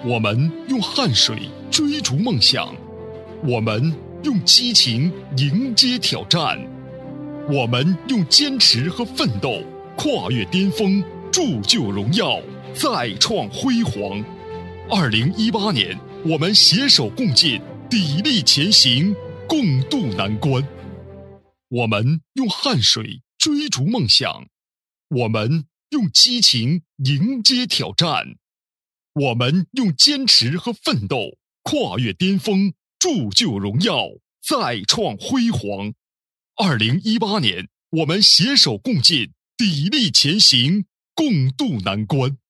我们用汗水追逐梦想，我们用激情迎接挑战，我们用坚持和奋斗跨越巅峰，铸就荣耀，再创辉煌。2018年，我们携手共进，砥砺前行，共度难关。我们用汗水追逐梦想，我们用激情迎接挑战，我们用坚持和奋斗跨越巅峰，铸就荣耀，再创辉煌。2018年，我们携手共进，砥砺前行，共度难关。